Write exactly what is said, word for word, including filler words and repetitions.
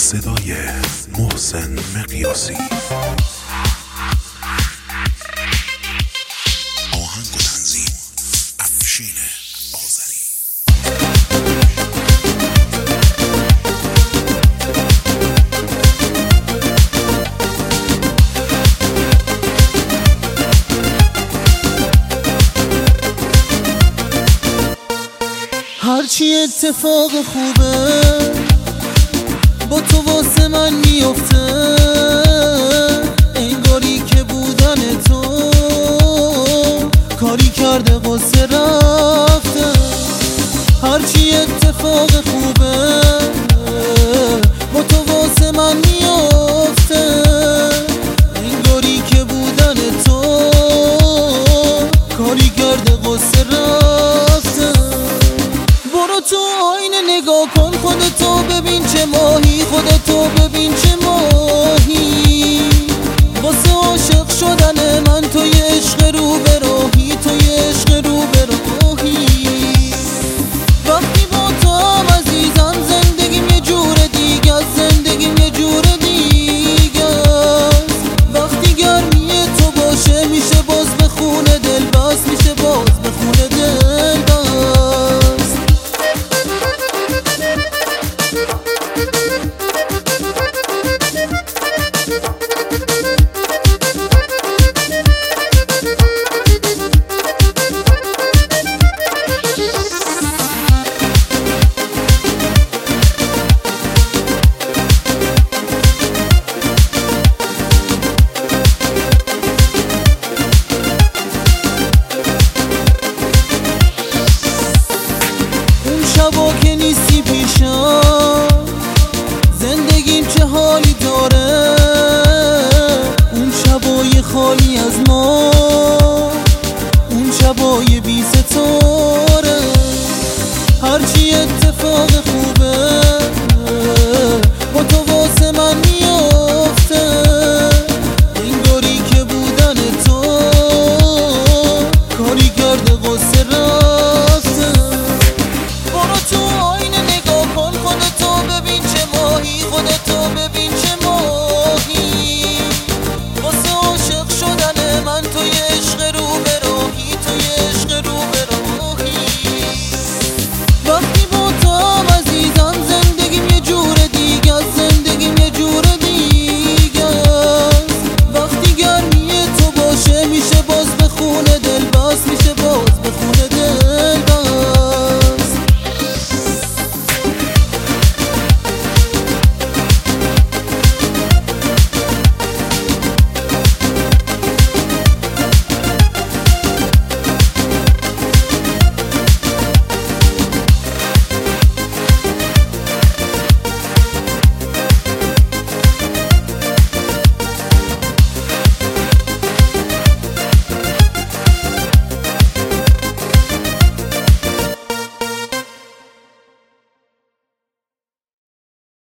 صدای محسن مقیاسی، آهنگ و تنظیم افشین آذری. هرچی اتفاق خوبه با تو واسه من میفته، انگاری که بودن تو کاری کرده واسه رفته. هرچی اتفاق خوبه با تو واسه من میفته، انگاری که بودن تو کاری کرده واسه رفته. برو تو آینه نگاه کن خودتو ببین چه ماهی، خودتو ببین چه ماهی. واسه عاشق شدن من تو یه عشق رو به راهی، تو یه عشق رو به راهی. وقتی با تو هم عزیزم زندگیم یه جور دیگه است، زندگیم یه جور دیگه است. وقتی گرمی تو باشه میشه باز به خونه دل بس، میشه باز به خونه دل بس. شبا که نیستی پیشم زندگیم چه حالی داره، اون شبای خالی از ما، اون شبای بی ستاره. هرچی اتفاق